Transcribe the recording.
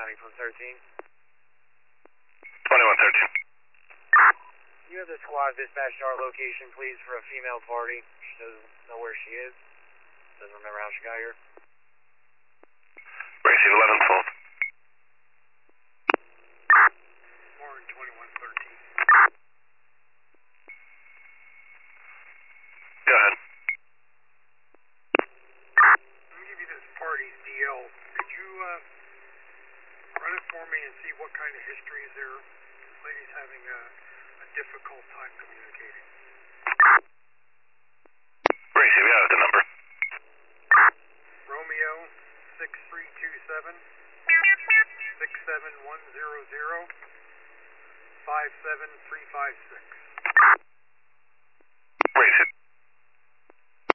County from 13. 2113. You have the squad dispatched to our location, please, for a female party. She doesn't know where she is. Doesn't remember how she got here. Receive 1112. Warren 2113. Go ahead. Let me give you this party's DL. Could you run it for me and see what kind of history is there? This lady's having a difficult time communicating.